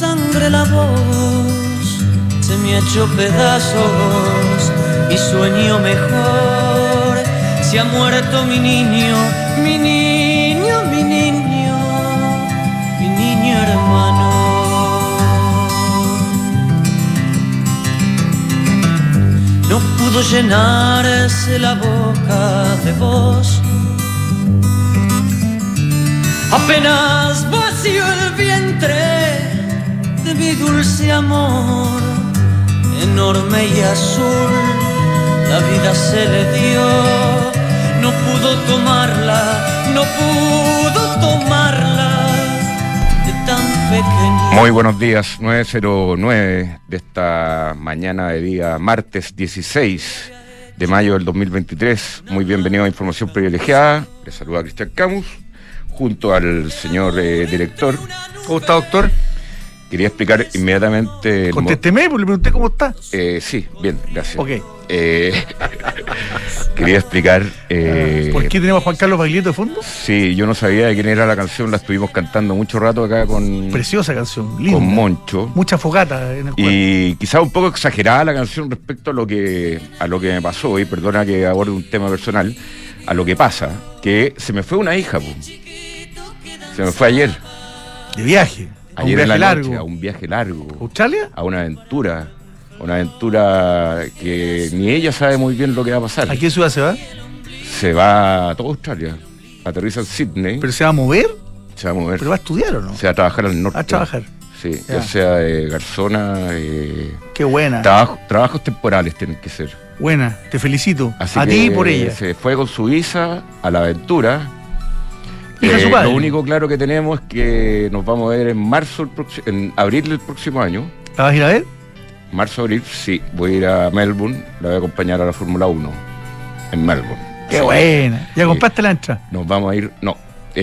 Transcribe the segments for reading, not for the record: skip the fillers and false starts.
sangre la voz, se me ha hecho pedazos y sueño mejor. Se ha muerto mi niño, mi niño, mi niño, mi niño hermano. No pudo llenarse la boca de vos, apenas vació el vientre de mi dulce amor. Enorme y azul la vida se le dio, no pudo tomarla, no pudo tomarla de tan pequeño. Muy buenos días, 9:09 de esta mañana de día martes 16 de mayo del 2023. Muy bienvenido a Información Privilegiada. Les saluda Cristian Camus junto al señor director. ¿Cómo está, doctor? Quería explicar inmediatamente... Contésteme, porque le pregunté cómo está. Sí, bien, gracias. Ok. Quería explicar... ¿Por qué tenemos a Juan Carlos Baglietto de fondo? Sí, yo no sabía de quién era la canción, la estuvimos cantando mucho rato acá con... Preciosa canción, linda. Con Moncho. Mucha fogata en el cuerpo. Y quizá un poco exagerada la canción respecto a lo que me pasó, y perdona que aborde un tema personal, a lo que pasa, que se me fue una hija, pues. Se me fue ayer. ¿De viaje? Ayer en la noche, a un viaje largo. ¿Australia? A una aventura que ni ella sabe muy bien lo que va a pasar. ¿A qué ciudad se va? Se va a toda Australia. Aterriza en Sydney. ¿Pero se va a mover? Se va a mover. ¿Pero va a estudiar o no? Se va a trabajar al norte. ¿A trabajar? Sí, ya sea de garzona. Qué buena. Trabajos temporales tienen que ser. Buena, te felicito. Así a ti y por ella. Se fue con su visa a la aventura. Hija su padre. Lo único claro que tenemos es que nos vamos a ver en en abril del próximo año. ¿La vas a ir a ver? Marzo-abril, sí. Voy a ir a Melbourne, la voy a acompañar a la Fórmula 1 en Melbourne. ¡Qué buena! ¿Ya compraste la entrada? Nos vamos a ir, no.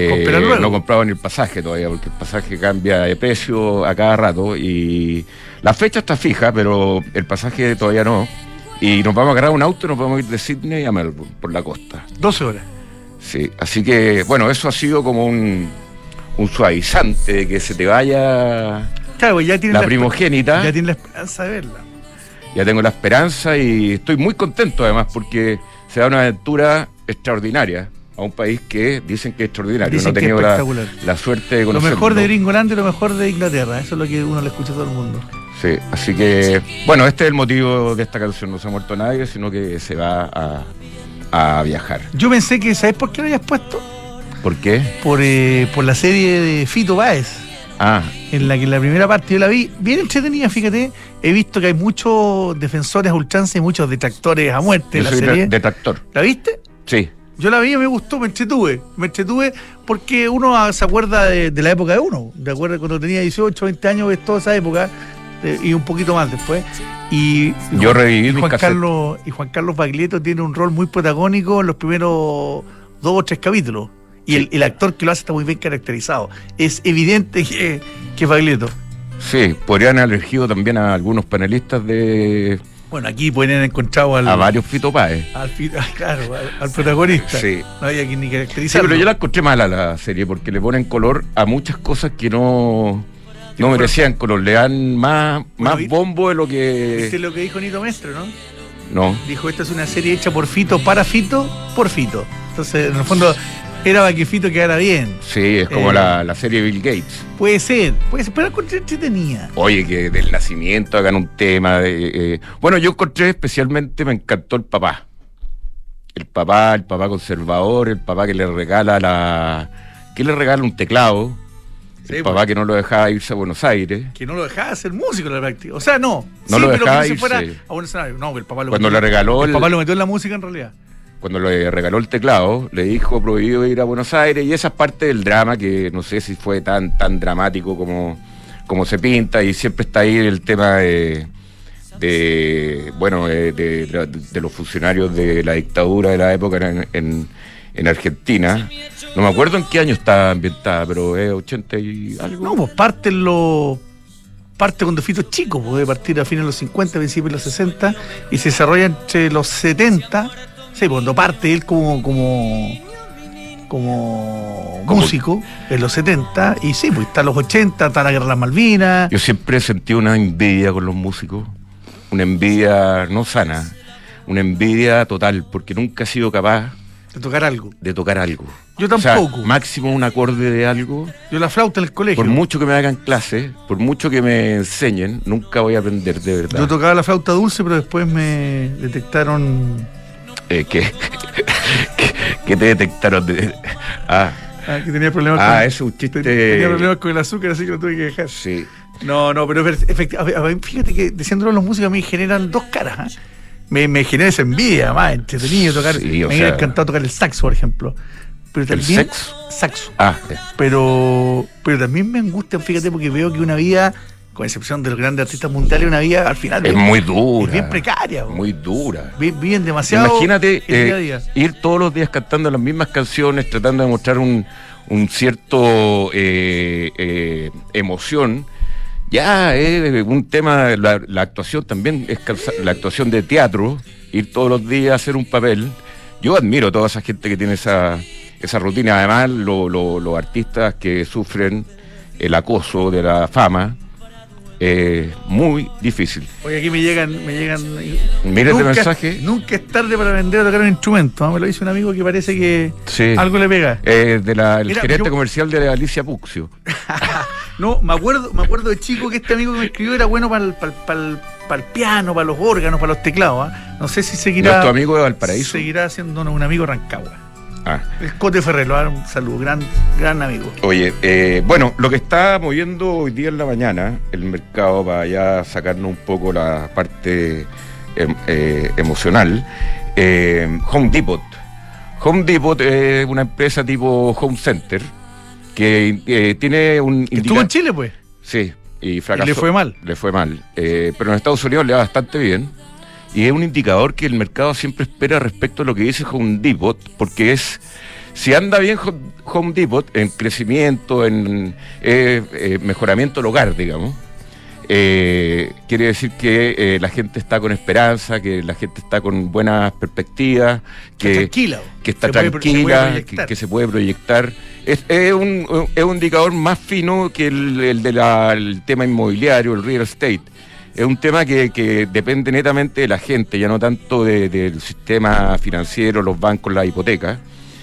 No compraba ni el pasaje todavía, porque el pasaje cambia de precio a cada rato y la fecha está fija, pero el pasaje todavía no. Y nos vamos a agarrar un auto y nos vamos a ir de Sydney a Melbourne, por la costa. 12 horas. Sí, así que, bueno, eso ha sido como un suavizante de que se te vaya, claro, ya tiene la primogénita. Ya tiene la esperanza de verla. Ya tengo la esperanza y estoy muy contento además porque se da una aventura extraordinaria a un país que dicen que es extraordinario. Dicen no he tenido es la suerte de conocerlo. Lo mejor de Gringolandia y lo mejor de Inglaterra, eso es lo que uno le escucha a todo el mundo. Sí, así que, bueno, este es el motivo de esta canción. No se ha muerto nadie, sino que se va a viajar. Yo pensé que, ¿sabes por qué lo habías puesto? ¿Por qué? Por la serie de Fito Páez. En la que la primera parte yo la vi bien entretenida, fíjate. He visto que hay muchos defensores a ultranza y muchos detractores a muerte de la serie. Detractor. ¿La viste? Sí. Yo la vi y me gustó, me entretuve porque uno se acuerda de la época de uno. De acuerdo, cuando tenía 18, 20 años, ves toda esa época y un poquito más después. Y yo reviví Juan Carlos Baglietto tiene un rol muy protagónico en los primeros 2 o 3 capítulos. Y sí. el actor que lo hace está muy bien caracterizado. Es evidente que es Baglietto. Sí, podrían haber elegido también a algunos panelistas de... Bueno, aquí pueden haber encontrado a varios Fito Páez. Al protagonista. Sí. No había que ni caracterizarlo. Sí, pero yo la encontré mala la serie porque le ponen color a muchas cosas que no merecían color. Le dan más bombo de lo que... ¿Viste lo que dijo Nito Mestre, no? No. Dijo, esta es una serie hecha por Fito, para Fito, por Fito. Entonces, en el fondo, era para que Fito quedara bien. Sí, es como la serie Bill Gates. Puede ser, pero encontré entretenida. Oye, que del nacimiento hagan un tema de... Bueno, yo encontré especialmente, me encantó el papá. El papá conservador, el papá que le regala un teclado. Sí, el papá que no lo dejaba irse a Buenos Aires. Que no lo dejaba ser músico en la práctica. O sea, no lo dejaba irse. Fuera a un escenario. No, el papá el papá lo metió en la música en realidad. Cuando le regaló el teclado, le dijo prohibido ir a Buenos Aires, y esa es parte del drama que no sé si fue tan dramático como se pinta, y siempre está ahí el tema de los funcionarios de la dictadura de la época en Argentina. No me acuerdo en qué año está ambientada, pero es 80 y algo. No, pues parte cuando Fito es chico, puede partir a fines de los 50, principios de los 60, y se desarrolla entre los 70. Sí, cuando parte él como como músico en los 70, y sí, pues está los 80, está la Guerra de las Malvinas. Yo siempre he sentido una envidia con los músicos, una envidia no sana, una envidia total, porque nunca he sido capaz de tocar algo. Yo tampoco. O sea, máximo un acorde de algo. Yo la flauta en el colegio. Por mucho que me hagan clases, por mucho que me enseñen, nunca voy a aprender, de verdad. Yo tocaba la flauta dulce, pero después me detectaron... ¿Qué te detectaron? Que tenía problemas con... ese es un chiste... Tenía problemas con el azúcar, así que lo tuve que dejar. Sí. No, pero efectivamente, fíjate que diciéndolo, los músicos a mí generan dos caras, ¿eh? Me genera esa envidia, más entretenido tocar. Sí, me hubiera encantado tocar el saxo, por ejemplo. Pero también, ¿el saxo? Pero también me angustia, fíjate, porque veo que una vida, con excepción de los grandes artistas mundiales, una vida al final es muy dura. Es bien precaria. Muy dura. Viven demasiado. Imagínate día a día. Ir todos los días cantando las mismas canciones, tratando de mostrar un cierto emoción. Ya es un tema, la actuación también es la actuación de teatro, ir todos los días a hacer un papel. Yo admiro a toda esa gente que tiene esa rutina. Además, los artistas que sufren el acoso de la fama, muy difícil. Oye, aquí me llegan. Mira este mensaje. Nunca es tarde para aprender a tocar un instrumento, ¿no? Me lo dice un amigo que parece que algo le pega. El gerente comercial de Alicia Puccio. No, me acuerdo de chico que este amigo que me escribió era bueno para el piano, para los órganos, para los teclados, ¿eh? No sé si seguirá. ¿Nuestro amigo de Valparaíso? Seguirá siendo un amigo Rancagua. El Cote Ferrero, un saludo, gran amigo. Oye, bueno, lo que está moviendo hoy día en la mañana el mercado, para ya sacarnos un poco la parte emocional, Home Depot. Home Depot es una empresa tipo Home Center que tiene un... ¿Estuvo en Chile, pues? Sí, y fracasó. ¿Y le fue mal? Le fue mal, pero en Estados Unidos le va bastante bien. Y es un indicador que el mercado siempre espera respecto a lo que dice Home Depot, porque si anda bien Home Depot en crecimiento, en mejoramiento del hogar, digamos, quiere decir que la gente está con esperanza, que la gente está con buenas perspectivas, que está tranquila, que se puede proyectar. Es un indicador más fino que el del tema inmobiliario, el real estate. Es un tema que depende netamente de la gente, ya no tanto del sistema financiero, los bancos, la hipoteca.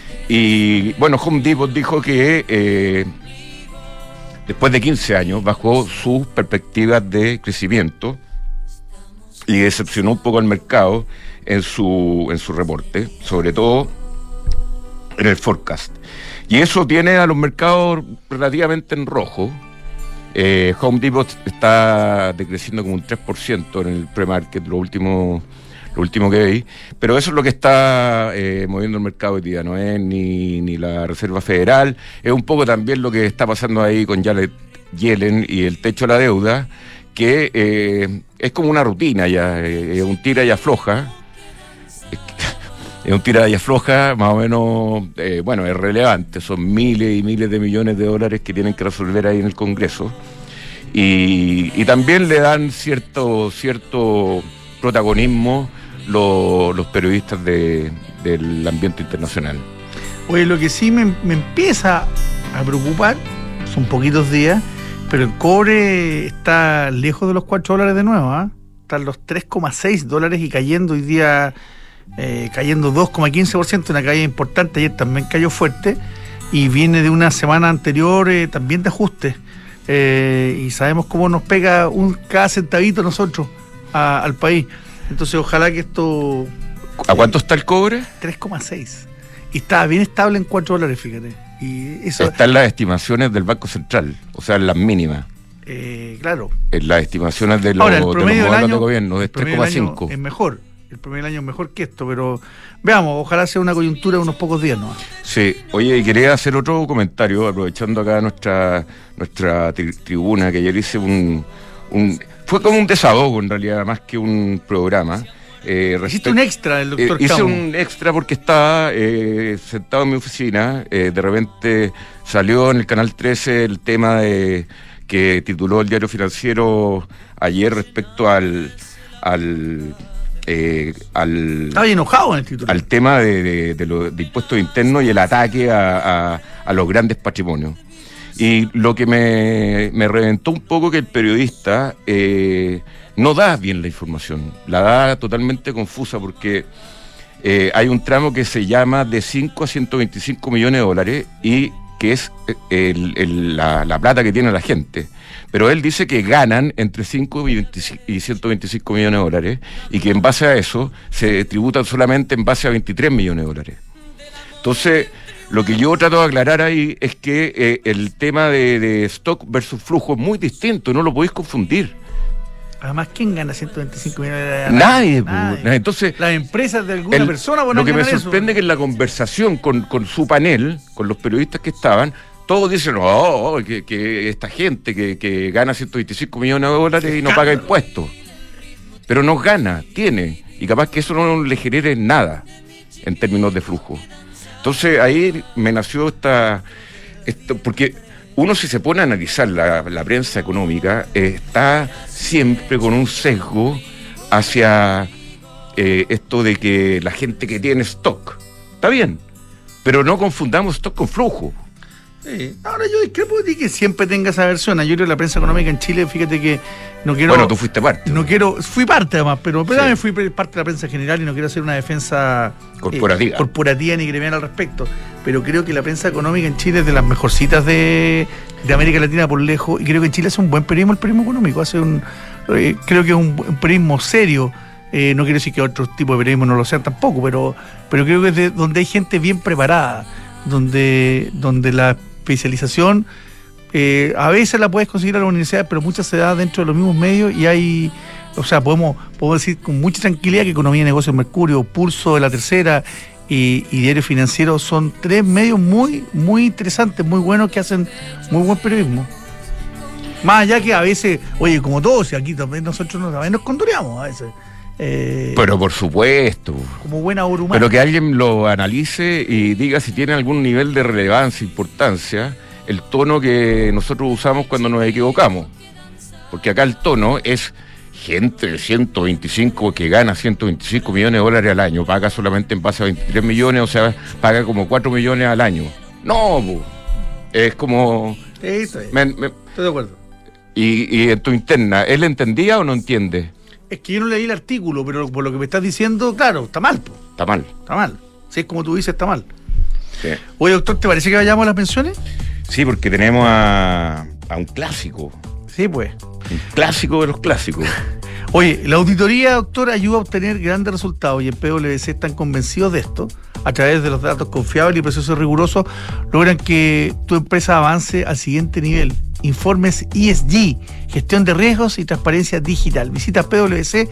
Y bueno, Home Depot dijo que después de 15 años bajó sus perspectivas de crecimiento y decepcionó un poco al mercado en su reporte, sobre todo en el forecast. Y eso tiene a los mercados relativamente en rojo. Home Depot está decreciendo como un 3% en el pre-market, lo último que vi, pero eso es lo que está moviendo el mercado hoy día, no es ni la Reserva Federal, es un poco también lo que está pasando ahí con Janet Yellen y el techo de la deuda, que es como una rutina ya, es un tira y afloja. Es un tira y afloja, más o menos, es relevante, son miles y miles de millones de dólares que tienen que resolver ahí en el Congreso, y también le dan cierto protagonismo los periodistas del ambiente internacional. Oye, lo que sí me empieza a preocupar, son poquitos días, pero el cobre está lejos de los $4 de nuevo, ¿eh? Están los $3,6 y cayendo hoy día... cayendo 2,15%, una caída importante. Ayer también cayó fuerte y viene de una semana anterior también de ajuste, y sabemos cómo nos pega cada centavito nosotros al país. Entonces ojalá que esto... ¿A cuánto está el cobre? 3,6 y está bien estable en $4, fíjate. Y eso están las estimaciones del Banco Central, o sea, las mínimas. Claro, en las estimaciones de los modelos de gobierno es 3,5. Es mejor. El primer año es mejor que esto, pero veamos, ojalá sea una coyuntura de unos pocos días, ¿no? Sí, oye, quería hacer otro comentario, aprovechando acá nuestra tribuna, que ayer hice fue como un desahogo, en realidad, más que un programa. Hiciste un extra del doctor Hice un extra porque estaba sentado en mi oficina, de repente salió en el Canal 13 el tema que tituló el Diario Financiero ayer respecto al Estaba enojado en el titular. al tema de impuestos internos y el ataque a los grandes patrimonios. Y lo que me reventó un poco que el periodista no da bien la información, la da totalmente confusa porque hay un tramo que se llama de 5 a 125 millones de dólares y que es la plata que tiene la gente. Pero él dice que ganan entre 5 y 125 millones de dólares y que en base a eso se tributan solamente en base a 23 millones de dólares. Entonces, lo que yo trato de aclarar ahí es que el tema de stock versus flujo es muy distinto, no lo podéis confundir. Además, ¿quién gana 125 millones de dólares? Nadie. Entonces, las empresas de alguna persona. Lo que me sorprende es que en la conversación con su panel, con los periodistas que estaban, todos dicen, que esta gente que gana 125 millones de dólares y no paga impuestos. Pero no gana, tiene. Y capaz que eso no le genere nada en términos de flujo. Entonces ahí me nació esto, porque uno si se pone a analizar la prensa económica, está siempre con un sesgo hacia esto de que la gente que tiene stock. Está bien, pero no confundamos stock con flujo. Sí. Ahora yo discrepo de que siempre tenga esa versión. Yo creo que la prensa económica en Chile, fíjate que no quiero... Bueno, tú fuiste parte. Fui parte además, pero sí. También fui parte de la prensa general y no quiero hacer una defensa corporativa ni gremial al respecto. Pero creo que la prensa económica en Chile es de las mejorcitas de América Latina por lejos, y creo que en Chile hace un buen periodismo, el periodismo económico. Creo que es un periodismo serio. No quiero decir que otros tipos de periodismo no lo sean tampoco, pero creo que es de donde hay gente bien preparada, donde la especialización a veces la puedes conseguir a la universidad, pero muchas se da dentro de los mismos medios y hay, podemos decir con mucha tranquilidad que Economía y Negocios Mercurio, Pulso de La Tercera y Diario Financiero son tres medios muy, muy interesantes, muy buenos, que hacen muy buen periodismo. Más allá que a veces, oye, como todos, y aquí también nosotros también nos condoreamos a veces. Pero por supuesto. Como buena obra humana. Pero que alguien lo analice y diga si tiene algún nivel de relevancia, importancia, el tono que nosotros usamos cuando nos equivocamos. Porque acá el tono es gente de 125 que gana 125 millones de dólares al año, paga solamente en base a 23 millones, o sea, paga como 4 millones al año. No, es como... Sí, estoy de acuerdo. Y en tu interna, ¿él entendía o no entiende? Es que yo no leí el artículo, pero por lo que me estás diciendo, claro, está mal. Está mal. Está mal. Si es como tú dices, está mal. Sí. Oye, doctor, ¿te parece que vayamos a las pensiones? Sí, porque tenemos a un clásico. Sí, pues. Un clásico de los clásicos. Oye, la auditoría, doctor, ayuda a obtener grandes resultados y en PwC están convencidos de esto. A través de los datos confiables y procesos rigurosos, logran que tu empresa avance al siguiente nivel. Informes ESG, gestión de riesgos y transparencia digital. Visita pwc.cl.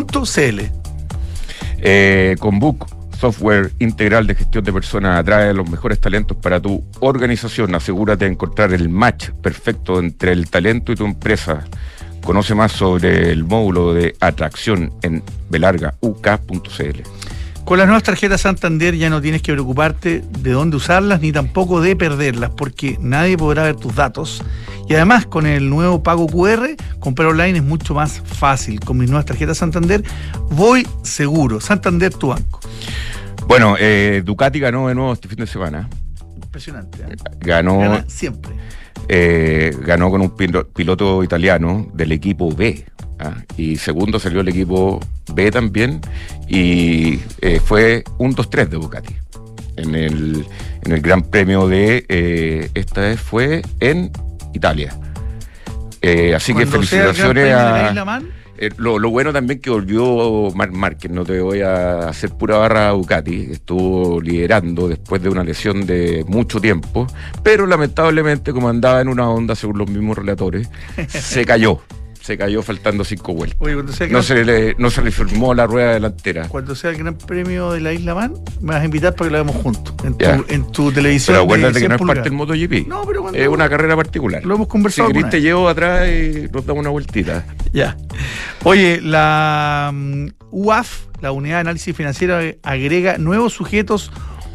Con Book, software integral de gestión de personas, atrae a los mejores talentos para tu organización. Asegúrate de encontrar el match perfecto entre el talento y tu empresa. Conoce más sobre el módulo de atracción en belargauk.cl. Con las nuevas tarjetas Santander ya no tienes que preocuparte de dónde usarlas ni tampoco de perderlas, porque nadie podrá ver tus datos. Y además, con el nuevo pago QR, comprar online es mucho más fácil. Con mis nuevas tarjetas Santander voy seguro. Santander, tu banco. Bueno, Ducati ganó de nuevo este fin de semana. Impresionante, ¿eh? Gana siempre. Ganó con un piloto italiano del equipo B. Y segundo salió el equipo B también, y fue un 2-3 de Ducati en el Gran Premio de esta vez fue en Italia. Así que felicitaciones a... Lo bueno también que volvió Marc Márquez, no te voy a hacer pura barra a Ducati, estuvo liderando después de una lesión de mucho tiempo, pero lamentablemente, como andaba en una onda, según los mismos relatores, se cayó faltando 5 vueltas. Oye, no se le firmó la rueda delantera. Cuando sea el Gran Premio de la Isla Man, me vas a invitar para que lo hagamos juntos en tu televisión. Pero acuérdate que no es parte del MotoGP. No, pero es una carrera particular. Lo hemos conversado. Si querés te llevo atrás y nos damos una vueltita. Ya. Oye, la UAF, la Unidad de Análisis Financiero, agrega nuevos sujetos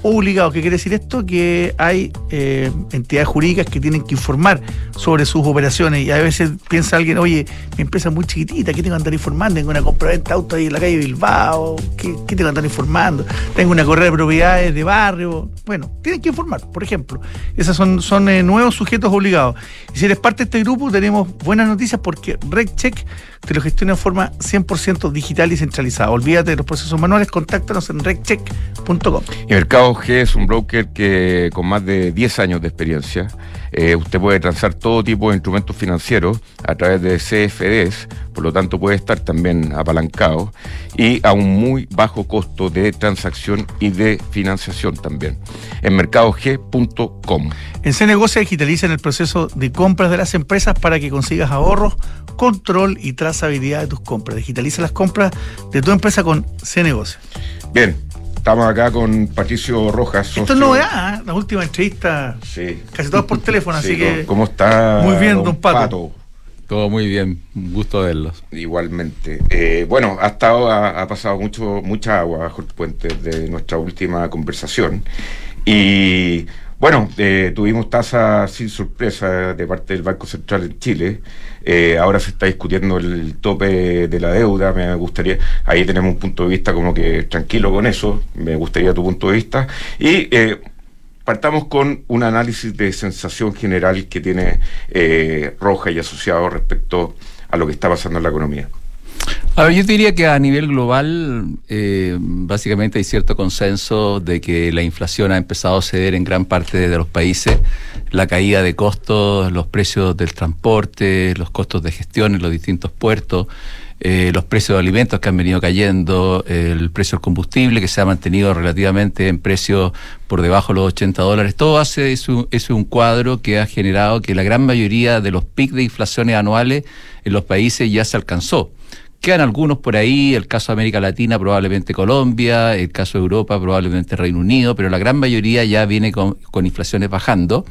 obligados. ¿Qué quiere decir esto? Que hay entidades jurídicas que tienen que informar sobre sus operaciones, y a veces piensa alguien, oye, mi empresa es muy chiquitita, ¿qué tengo que andar informando? Tengo una compra-venta de autos ahí en la calle Bilbao, ¿qué tengo que andar informando? Tengo una correa de propiedades de barrio. Bueno, tienen que informar, por ejemplo. Esos son nuevos sujetos obligados. Y si eres parte de este grupo, tenemos buenas noticias, porque RegCheck te lo gestiona en forma 100% digital y centralizada. Olvídate de los procesos manuales, contáctanos en regcheck.com. Y Mercado G es un broker que con más de 10 años de experiencia, usted puede transar todo tipo de instrumentos financieros a través de CFDs, por lo tanto puede estar también apalancado y a un muy bajo costo de transacción y de financiación también. En mercadog.com. En CNegocia digitalizan el proceso de compras de las empresas para que consigas ahorros, control y trazabilidad de tus compras. Digitaliza las compras de tu empresa con CNegocia. Bien, estamos acá con Patricio Rojas. Esto es novedad, ¿eh? La última entrevista, sí, casi todas por teléfono, sí, así que... ¿Cómo está? Muy bien, don Pato. Todo muy bien, un gusto verlos. Igualmente. Bueno, ha pasado mucha agua bajo el puente de nuestra última conversación. Y bueno, tuvimos tasa sin sorpresa de parte del Banco Central en Chile. Ahora se está discutiendo el tope de la deuda. Me gustaría, ahí tenemos un punto de vista como que tranquilo con eso. Me gustaría tu punto de vista. Y partamos con un análisis de sensación general que tiene Roja y asociado respecto a lo que está pasando en la economía. A ver, yo diría que a nivel global, básicamente hay cierto consenso de que la inflación ha empezado a ceder en gran parte de los países. La caída de costos, los precios del transporte, los costos de gestión en los distintos puertos, los precios de alimentos que han venido cayendo, el precio del combustible que se ha mantenido relativamente en precios por debajo de los $80, todo es un cuadro que ha generado que la gran mayoría de los picos de inflaciones anuales en los países ya se alcanzó. Quedan algunos por ahí, el caso de América Latina probablemente Colombia, el caso de Europa probablemente Reino Unido, pero la gran mayoría ya viene con inflaciones bajando.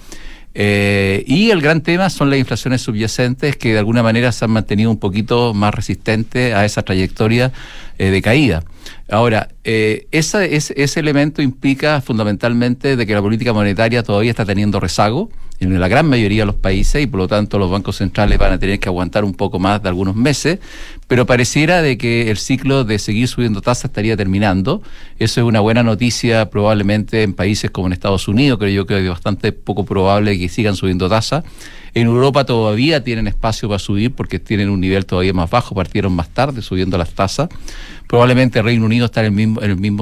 Y el gran tema son las inflaciones subyacentes que de alguna manera se han mantenido un poquito más resistentes a esa trayectoria de caída. Ahora, ese elemento implica fundamentalmente de que la política monetaria todavía está teniendo rezago en la gran mayoría de los países y por lo tanto los bancos centrales van a tener que aguantar un poco más de algunos meses, pero pareciera de que el ciclo de seguir subiendo tasas estaría terminando. Eso es una buena noticia probablemente en países como en Estados Unidos, creo yo que es bastante poco probable que sigan subiendo tasas. En Europa todavía tienen espacio para subir porque tienen un nivel todavía más bajo, partieron más tarde subiendo las tasas. Probablemente Reino Unido está en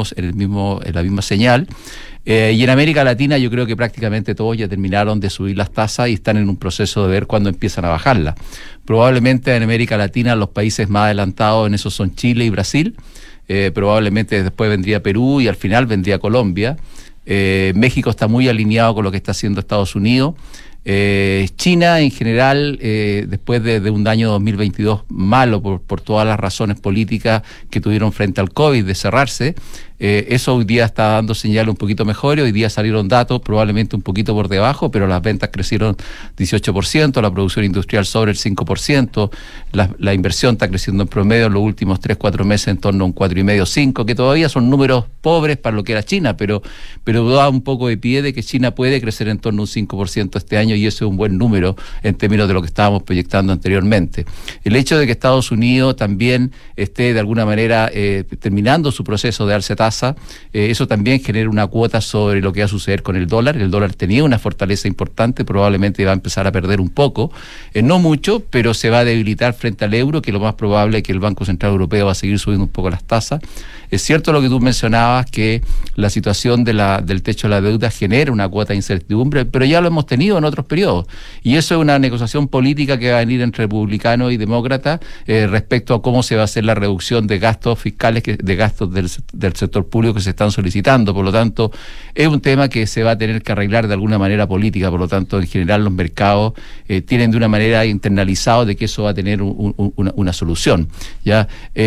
la misma señal. Y en América Latina yo creo que prácticamente todos ya terminaron de subir las tasas y están en un proceso de ver cuándo empiezan a bajarlas. Probablemente en América Latina los países más adelantados en eso son Chile y Brasil. Probablemente después vendría Perú y al final vendría Colombia. México está muy alineado con lo que está haciendo Estados Unidos. China en general, después de un año 2022 malo por todas las razones políticas que tuvieron frente al COVID de cerrarse, eso hoy día está dando señales un poquito mejores. Hoy día salieron datos probablemente un poquito por debajo, pero las ventas crecieron 18%, la producción industrial sobre el 5%, la inversión está creciendo en promedio en los últimos 3-4 meses en torno a un 4,5-5, que todavía son números pobres para lo que era China, pero da un poco de pie de que China puede crecer en torno a un 5% este año, y eso es un buen número en términos de lo que estábamos proyectando anteriormente. El hecho de que Estados Unidos también esté de alguna manera terminando su proceso de alza tasa, eso también genera una cuota sobre lo que va a suceder con el dólar. El dólar tenía una fortaleza importante, probablemente va a empezar a perder un poco, no mucho, pero se va a debilitar frente al euro, que lo más probable es que el Banco Central Europeo va a seguir subiendo un poco las tasas. Es cierto lo que tú mencionabas, que la situación del techo de la deuda genera una cuota de incertidumbre, pero ya lo hemos tenido en otros periodos, y eso es una negociación política que va a venir entre republicanos y demócratas respecto a cómo se va a hacer la reducción de gastos fiscales, de gastos del sector público que se están solicitando. Por lo tanto, es un tema que se va a tener que arreglar de alguna manera política. Por lo tanto, en general los mercados tienen de una manera internalizado de que eso va a tener una solución, ¿ya?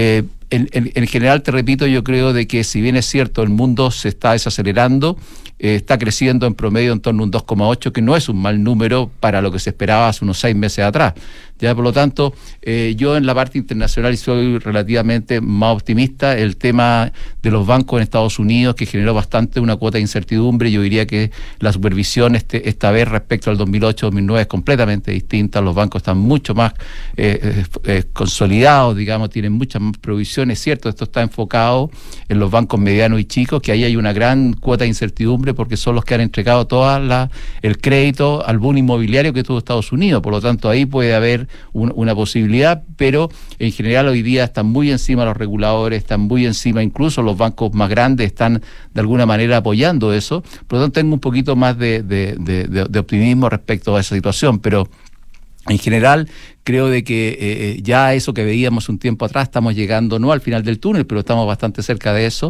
En general, te repito, yo creo de que si bien es cierto el mundo se está desacelerando, está creciendo en promedio en torno a un 2,8, que no es un mal número para lo que se esperaba hace unos 6 meses atrás. Ya, por lo tanto, yo en la parte internacional soy relativamente más optimista. El tema de los bancos en Estados Unidos, que generó bastante una cuota de incertidumbre, yo diría que la supervisión esta vez respecto al 2008-2009 es completamente distinta. Los bancos están mucho más consolidados, digamos, tienen muchas más provisiones. Cierto, esto está enfocado en los bancos medianos y chicos, que ahí hay una gran cuota de incertidumbre porque son los que han entregado el crédito al boom inmobiliario que tuvo Estados Unidos. Por lo tanto, ahí puede haber una posibilidad, pero en general hoy día están muy encima los reguladores, están muy encima, incluso los bancos más grandes están de alguna manera apoyando eso. Por lo tanto, tengo un poquito más de optimismo respecto a esa situación, pero en general creo de que ya eso que veíamos un tiempo atrás estamos llegando no al final del túnel, pero estamos bastante cerca de eso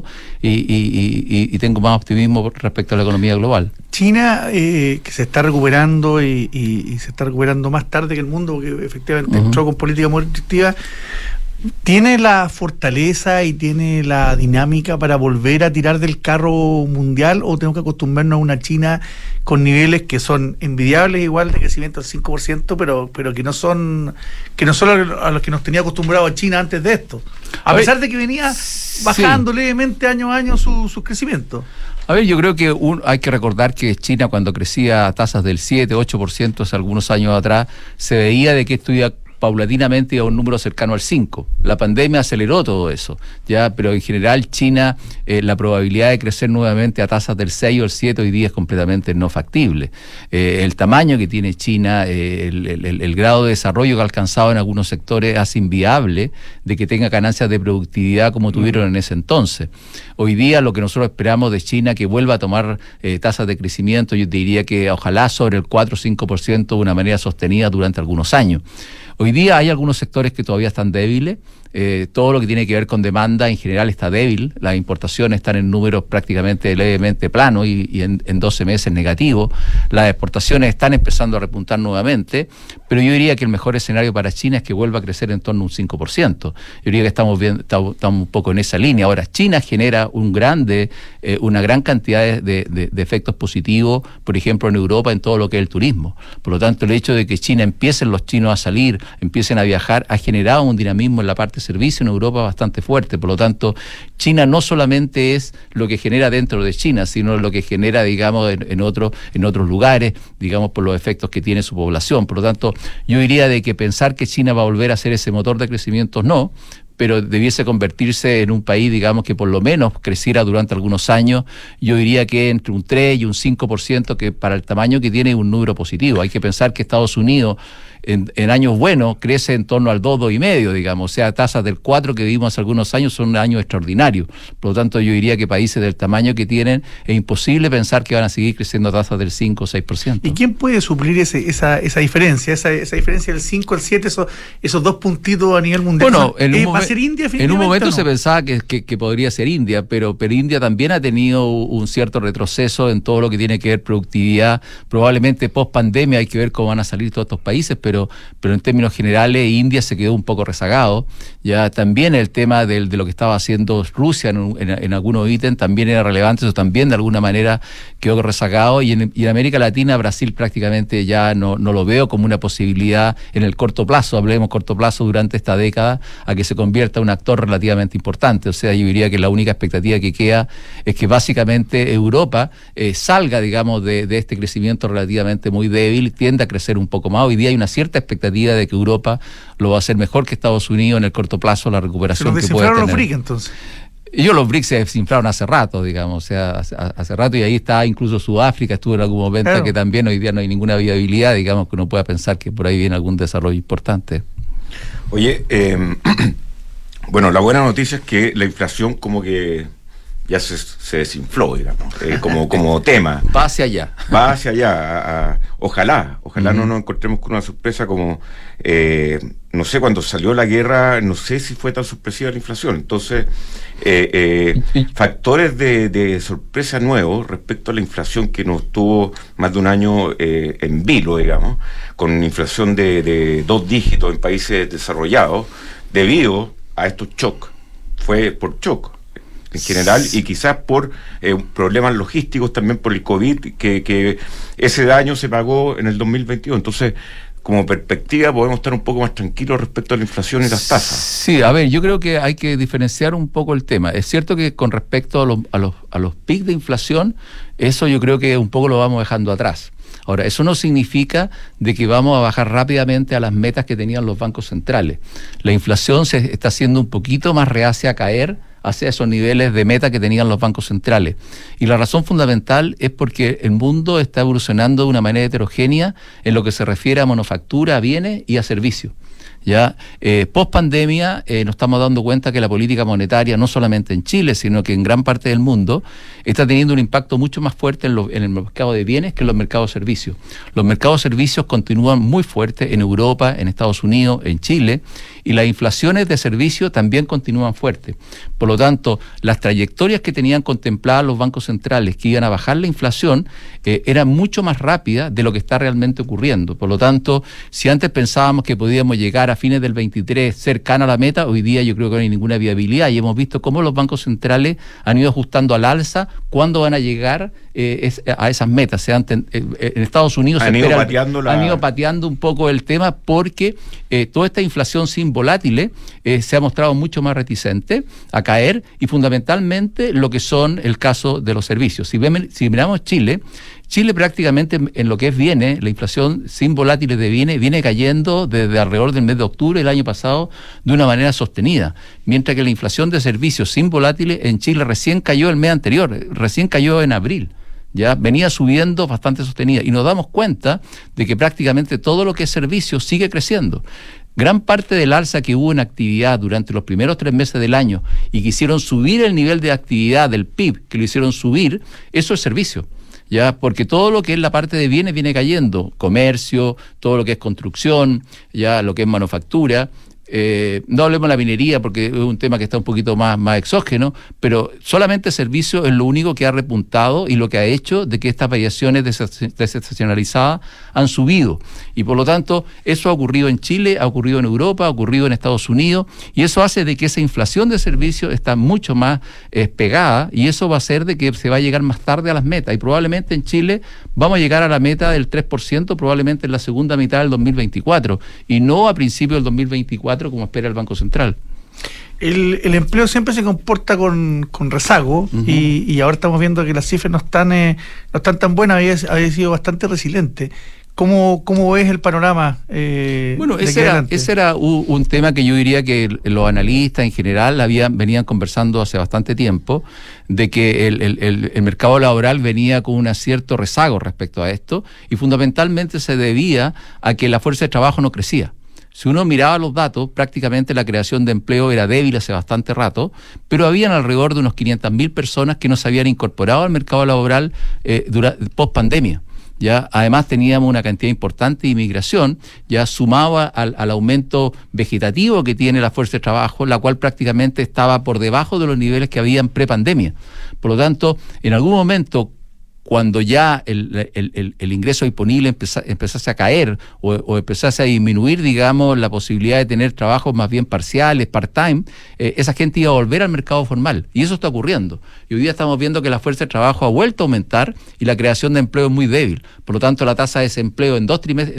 y tengo más optimismo respecto a la economía global. China, que se está recuperando y se está recuperando más tarde que el mundo, porque efectivamente entró con política muy restrictiva, ¿tiene la fortaleza y tiene la dinámica para volver a tirar del carro mundial, o tenemos que acostumbrarnos a una China con niveles que son envidiables, igual de crecimiento al 5%, pero que no son a los que nos tenía acostumbrado a China antes de esto? A pesar de que venía bajando levemente año a año sus crecimientos. A ver, yo creo que hay que recordar que China, cuando crecía a tasas del 7-8% hace algunos años atrás, se veía de que esto iba paulatinamente a un número cercano al 5. La pandemia aceleró todo eso, ya, pero en general China, la probabilidad de crecer nuevamente a tasas del 6 o el 7 hoy día es completamente no factible. El tamaño que tiene China, el grado de desarrollo que ha alcanzado en algunos sectores hace inviable de que tenga ganancias de productividad como tuvieron en ese entonces. Hoy día lo que nosotros esperamos de China, que vuelva a tomar tasas de crecimiento, yo te diría que ojalá sobre el 4 o 5% de una manera sostenida durante algunos años. Hoy día hay algunos sectores que todavía están débiles. Todo lo que tiene que ver con demanda en general está débil. Las importaciones están en números prácticamente levemente planos y en 12 meses negativos. Las exportaciones están empezando a repuntar nuevamente, pero yo diría que el mejor escenario para China es que vuelva a crecer en torno a un 5%. Yo diría que estamos un poco en esa línea. Ahora, China genera una gran cantidad de efectos positivos, por ejemplo, en Europa, en todo lo que es el turismo. Por lo tanto, el hecho de que China empiecen los chinos a salir, empiecen a viajar, ha generado un dinamismo en la parte de servicio en Europa bastante fuerte. Por lo tanto, China no solamente es lo que genera dentro de China, sino lo que genera, digamos, en otros lugares, digamos, por los efectos que tiene su población. Por lo tanto, yo diría de que pensar que China va a volver a ser ese motor de crecimiento, no, pero debiese convertirse en un país, digamos, que por lo menos creciera durante algunos años. Yo diría que entre un 3 y un 5%, que para el tamaño que tiene es un número positivo. Hay que pensar que Estados Unidos en años buenos crece en torno al 2,5, digamos, o sea, tasas del 4 que vimos hace algunos años son años extraordinarios. Por lo tanto, yo diría que países del tamaño que tienen es imposible pensar que van a seguir creciendo a tasas del 5 o 6%. ¿Y quién puede suplir esa diferencia, esa diferencia del 5 al 7, esos 2 puntitos a nivel mundial? Bueno, ¿va a ser India? En un momento no se pensaba que podría ser India, pero India también ha tenido un cierto retroceso en todo lo que tiene que ver productividad. Probablemente post pandemia hay que ver cómo van a salir todos estos países, pero en términos generales India se quedó un poco rezagado. Ya también el tema de lo que estaba haciendo Rusia en algunos ítems también era relevante, eso también de alguna manera quedó rezagado, y en América Latina, Brasil prácticamente ya no lo veo como una posibilidad en el corto plazo, hablemos corto plazo durante esta década, a que se convierta en un actor relativamente importante. O sea, yo diría que la única expectativa que queda es que básicamente Europa salga, digamos, de este crecimiento relativamente muy débil, tienda a crecer un poco más. Hoy día hay una cierta expectativa de que Europa lo va a hacer mejor que Estados Unidos en el corto plazo, la recuperación que puede tener. los BRICS, entonces. Los BRICS se desinflaron hace rato, digamos, o sea, hace rato, y ahí está incluso Sudáfrica, estuvo en algún momento, claro, que también hoy día no hay ninguna viabilidad, digamos, que uno pueda pensar que por ahí viene algún desarrollo importante. Oye, bueno, la buena noticia es que la inflación como que ya se desinfló, digamos, como tema. Va hacia allá. Va hacia allá. Ojalá no nos encontremos con una sorpresa como, no sé, cuando salió la guerra, no sé si fue tan sorpresiva la inflación. Entonces, factores de sorpresa nuevos respecto a la inflación que nos tuvo más de un año en vilo, digamos, con inflación de 2 dígitos en países desarrollados, debido a estos shocks. Fue por shock en general, y quizás por problemas logísticos también por el COVID, que ese daño se pagó en el 2022. Entonces, como perspectiva podemos estar un poco más tranquilos respecto a la inflación y las tasas. Sí, a ver, yo creo que hay que diferenciar un poco el tema. Es cierto que con respecto a los picos de inflación, eso yo creo que un poco lo vamos dejando atrás. Ahora, eso no significa de que vamos a bajar rápidamente a las metas que tenían los bancos centrales. La inflación se está haciendo un poquito más reacia a caer hacia esos niveles de meta que tenían los bancos centrales. Y la razón fundamental es porque el mundo está evolucionando de una manera heterogénea en lo que se refiere a manufactura, a bienes y a servicios. Ya post pandemia nos estamos dando cuenta que la política monetaria, no solamente en Chile, sino que en gran parte del mundo, está teniendo un impacto mucho más fuerte en el mercado de bienes que en los mercados de servicios. Los mercados de servicios continúan muy fuertes en Europa, en Estados Unidos, en Chile, y las inflaciones de servicios también continúan fuertes. Por lo tanto, las trayectorias que tenían contempladas los bancos centrales que iban a bajar la inflación eran mucho más rápidas de lo que está realmente ocurriendo. Por lo tanto, si antes pensábamos que podíamos llegar a fines del 23 cercano a la meta, hoy día yo creo que no hay ninguna viabilidad, y hemos visto cómo los bancos centrales han ido ajustando al alza cuándo van a llegar a esas metas. En Estados Unidos han ido pateando un poco el tema porque toda esta inflación sin volátiles se ha mostrado mucho más reticente a caer, y fundamentalmente lo que son el caso de los servicios. Si miramos Chile prácticamente en lo que es bienes, la inflación sin volátiles de bienes viene cayendo desde alrededor del mes de octubre del año pasado de una manera sostenida, mientras que la inflación de servicios sin volátiles en Chile recién cayó el mes anterior, recién cayó en abril. Ya venía subiendo bastante sostenida, y nos damos cuenta de que prácticamente todo lo que es servicios sigue creciendo. Gran parte del alza que hubo en actividad durante los primeros 3 meses del año y que hicieron subir el nivel de actividad del PIB, que lo hicieron subir, eso es servicio. Ya, porque todo lo que es la parte de bienes viene cayendo, comercio, todo lo que es construcción, ya lo que es manufactura. No hablemos de la minería porque es un tema que está un poquito más exógeno, pero solamente servicio es lo único que ha repuntado y lo que ha hecho de que estas variaciones desestacionalizadas han subido. Y por lo tanto, eso ha ocurrido en Chile, ha ocurrido en Europa, ha ocurrido en Estados Unidos, y eso hace de que esa inflación de servicios está mucho más pegada, y eso va a hacer de que se va a llegar más tarde a las metas, y probablemente en Chile vamos a llegar a la meta del 3%, probablemente en la segunda mitad del 2024, y no a principios del 2024 como espera el Banco Central. El empleo siempre se comporta con rezago, uh-huh. y ahora estamos viendo que las cifras no están tan buenas, había sido bastante resiliente. ¿Cómo ves el panorama? Bueno, ese era un tema que yo diría que los analistas en general venían conversando hace bastante tiempo, de que el mercado laboral venía con un cierto rezago respecto a esto, y fundamentalmente se debía a que la fuerza de trabajo no crecía. Si uno miraba los datos, prácticamente la creación de empleo era débil hace bastante rato, pero habían alrededor de unos 500.000 personas que no se habían incorporado al mercado laboral post pandemia. Ya, además teníamos una cantidad importante de inmigración, ya sumado al aumento vegetativo que tiene la fuerza de trabajo, la cual prácticamente estaba por debajo de los niveles que habían pre-pandemia. Por lo tanto, en algún momento, cuando ya el ingreso disponible empezase a caer o empezase a disminuir, digamos, la posibilidad de tener trabajos más bien parciales, part-time, esa gente iba a volver al mercado formal. Y eso está ocurriendo. Y hoy día estamos viendo que la fuerza de trabajo ha vuelto a aumentar y la creación de empleo es muy débil. Por lo tanto, la tasa de desempleo en dos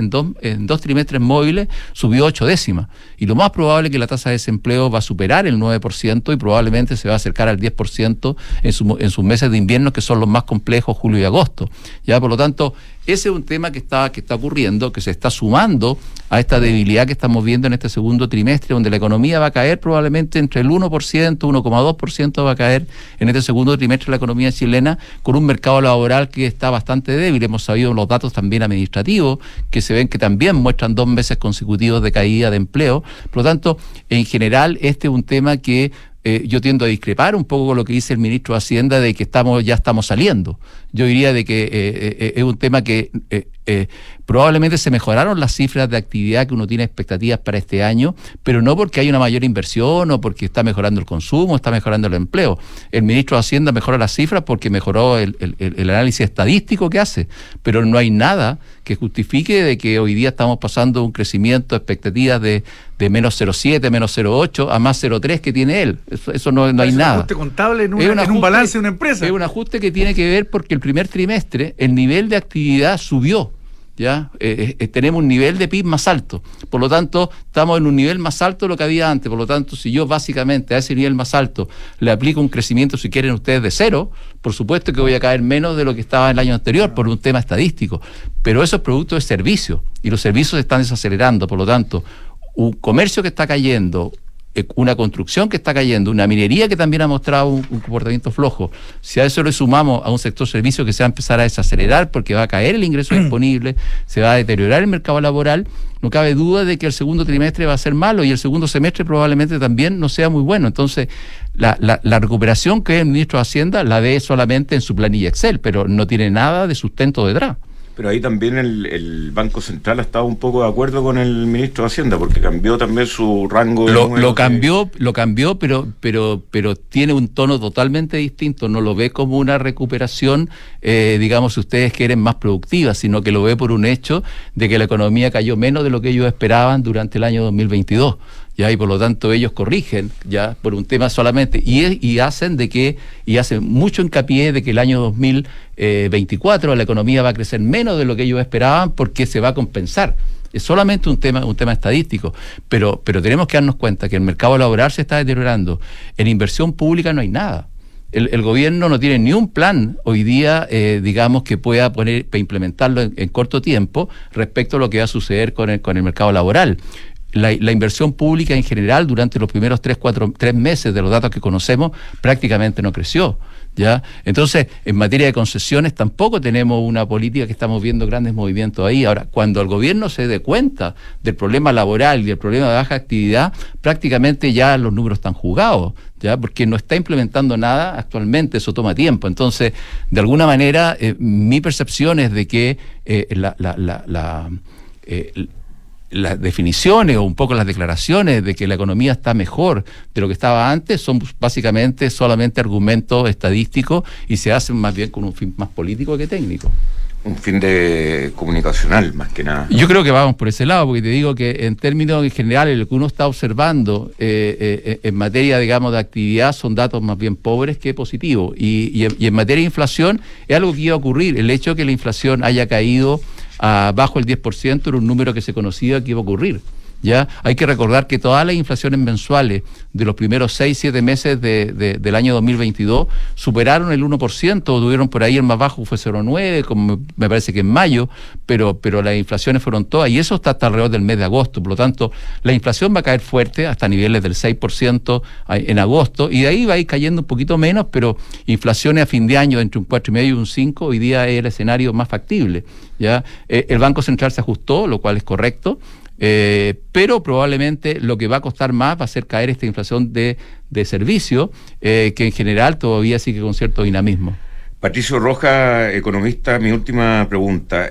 trimestres móviles subió 8 décimas. Y lo más probable es que la tasa de desempleo va a superar el 9% y probablemente se va a acercar al 10% en sus meses de invierno, que son los más complejos, julio y agosto. Ya, por lo tanto, ese es un tema que está ocurriendo, que se está sumando a esta debilidad que estamos viendo en este segundo trimestre, donde la economía va a caer probablemente entre el 1%, 1,2% va a caer en este segundo trimestre la economía chilena, con un mercado laboral que está bastante débil. Hemos sabido los datos también administrativos, que se ven que también muestran 2 meses consecutivos de caída de empleo. Por lo tanto, en general, este es un tema que yo tiendo a discrepar un poco con lo que dice el ministro de Hacienda de que ya estamos saliendo. Yo diría de que es un tema que probablemente se mejoraron las cifras de actividad que uno tiene expectativas para este año, pero no porque hay una mayor inversión o porque está mejorando el consumo, está mejorando el empleo. El ministro de Hacienda mejora las cifras porque mejoró el análisis estadístico que hace, pero no hay nada que justifique de que hoy día estamos pasando un crecimiento de expectativas de menos 0,7, menos 0,8 a más 0,3 que tiene él. Eso no hay nada. Es un ajuste contable en un balance de una empresa. Es un ajuste que tiene que ver porque el primer trimestre el nivel de actividad subió. ¿ya? Tenemos un nivel de PIB más alto, por lo tanto estamos en un nivel más alto de lo que había antes. Por lo tanto, si yo básicamente a ese nivel más alto le aplico un crecimiento, si quieren ustedes, de cero, por supuesto que voy a caer menos de lo que estaba el año anterior por un tema estadístico, pero eso es producto de servicios y los servicios se están desacelerando. Por lo tanto, un comercio que está cayendo, una construcción que está cayendo, una minería que también ha mostrado un comportamiento flojo. Si a eso le sumamos a un sector servicio que se va a empezar a desacelerar porque va a caer el ingreso disponible, se va a deteriorar el mercado laboral, no cabe duda de que el segundo trimestre va a ser malo y el segundo semestre probablemente también no sea muy bueno. Entonces, la recuperación que el ministro de Hacienda la ve solamente en su planilla Excel, pero no tiene nada de sustento detrás. Pero ahí también el Banco Central ha estado un poco de acuerdo con el ministro de Hacienda, porque cambió también su rango de lo cambió, pero tiene un tono totalmente distinto. No lo ve como una recuperación, digamos, si ustedes quieren, más productiva, sino que lo ve por un hecho de que la economía cayó menos de lo que ellos esperaban durante el año 2022. Ya, y por lo tanto ellos corrigen ya por un tema solamente y hacen mucho hincapié de que el año 2024 la economía va a crecer menos de lo que ellos esperaban porque se va a compensar. Es solamente un tema estadístico, pero tenemos que darnos cuenta que el mercado laboral se está deteriorando. En inversión pública no hay nada. El gobierno no tiene ni un plan hoy día, digamos, que pueda para implementarlo en corto tiempo respecto a lo que va a suceder con el mercado laboral. La inversión pública en general durante los primeros 3 meses de los datos que conocemos prácticamente no creció, ¿ya? Entonces, en materia de concesiones tampoco tenemos una política que estamos viendo grandes movimientos ahí. Ahora, cuando el gobierno se dé cuenta del problema laboral y del problema de baja actividad, prácticamente ya los números están jugados, ¿ya? Porque no está implementando nada actualmente, eso toma tiempo. Entonces, de alguna manera, mi percepción es de que las definiciones o un poco las declaraciones de que la economía está mejor de lo que estaba antes son básicamente solamente argumentos estadísticos y se hacen más bien con un fin más político que técnico. Un fin de comunicacional, más que nada. Yo creo que vamos por ese lado, porque te digo que en términos en general, lo que uno está observando en materia, digamos, de actividad son datos más bien pobres que positivos. Y en materia de inflación es algo que iba a ocurrir. El hecho de que la inflación haya caído bajo el 10% era un número que se conocía que iba a ocurrir. ¿Ya? Hay que recordar que todas las inflaciones mensuales de los primeros 6-7 meses del año 2022 superaron el 1%, tuvieron por ahí el más bajo fue 0,9, como me parece que en mayo, pero las inflaciones fueron todas, y eso está hasta alrededor del mes de agosto. Por lo tanto, la inflación va a caer fuerte hasta niveles del 6% en agosto, y de ahí va a ir cayendo un poquito menos, pero inflaciones a fin de año entre un 4,5 y un 5, hoy día es el escenario más factible. ¿Ya? El Banco Central se ajustó, lo cual es correcto. Pero probablemente lo que va a costar más va a ser caer esta inflación de servicio, que en general todavía sigue con cierto dinamismo. Patricio Rojas, economista, mi última pregunta.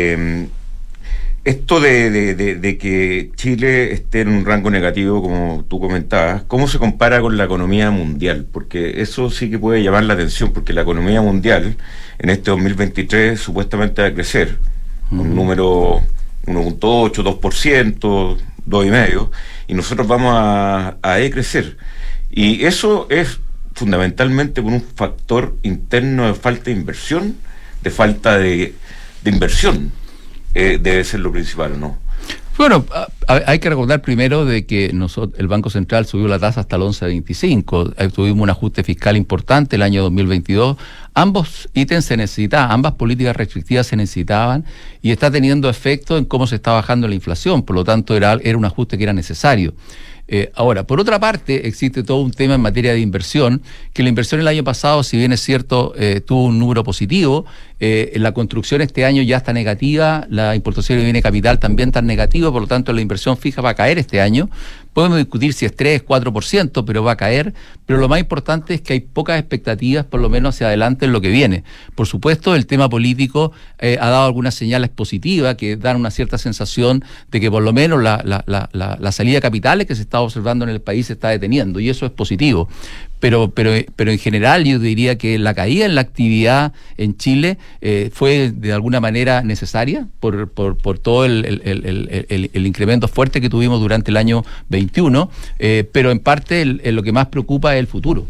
Esto de que Chile esté en un rango negativo, como tú comentabas, ¿cómo se compara con la economía mundial? Porque eso sí que puede llamar la atención, porque la economía mundial en este 2023 supuestamente va a crecer, un número 1.8, 2%, 2,5%, y nosotros vamos a decrecer. Y eso es fundamentalmente por un factor interno de falta de inversión, de falta de inversión. Debe ser lo principal, ¿no? Bueno, hay que recordar primero de que el Banco Central subió la tasa hasta el 11,25, tuvimos un ajuste fiscal importante el año 2022, ambos ítems se necesitaban, ambas políticas restrictivas se necesitaban y está teniendo efecto en cómo se está bajando la inflación, por lo tanto era un ajuste que era necesario. Ahora, por otra parte, existe todo un tema en materia de inversión, que la inversión el año pasado, si bien es cierto, tuvo un número positivo, la construcción este año ya está negativa, la importación de bienes de capital también está negativa, por lo tanto la inversión fija va a caer este año. Podemos discutir si es 3, 4%, pero va a caer. Pero lo más importante es que hay pocas expectativas, por lo menos hacia adelante, en lo que viene. Por supuesto, el tema político ha dado algunas señales positivas que dan una cierta sensación de que por lo menos la salida de capitales que se está observando en el país se está deteniendo, y eso es positivo. Pero en general yo diría que la caída en la actividad en Chile fue de alguna manera necesaria por todo el incremento fuerte que tuvimos durante el año 21, pero en parte lo que más preocupa es el futuro.